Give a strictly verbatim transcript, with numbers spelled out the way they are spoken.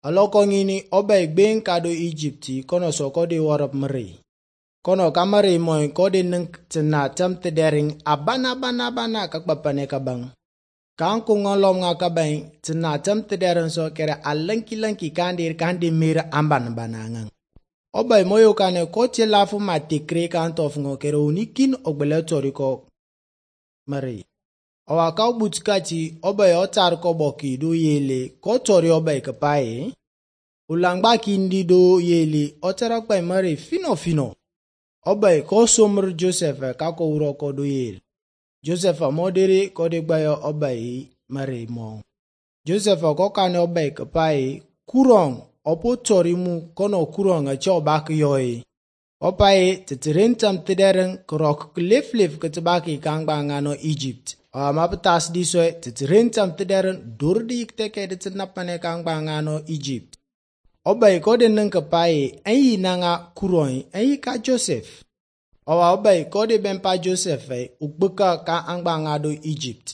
Aloko ngini obai ben kado Egypti kono soko de warap mari. Kono kamari moy kode neng tena tam tedering abana bana bana kakbapane kabang. Kan ko ngolom nga kabang tena tam tedering so kere alanki lanki kandir kandi mira amban banangang. Obai moyo kane koche lafu matikre kantof ngo kere unikin ogbele toriko mari. Owa kau butskati obai otar ko boki do yele ko tori obai kapaye. Ulangba kindi do yele otarak bay mari fino fino. Obai ko somr Joseph kako uroko do yele. Joseph modere ko de bayo obai mari mo. Joseph ko kane obai kapaye kurong opo tori mu kono kurong a cho bak yoy. Opai titirintam tideren krok kliflif ketbaki kangba ngano Egypt. O mapatas disoy titirintam tideren durdi ikteke de tinapane kangba ngano Egypt. Obai kode neng kapaye ayi nanga kuroi ayi ka Joseph. Owa obai kode bempa Joseph ay ukbuka ka angba ngado Egypt.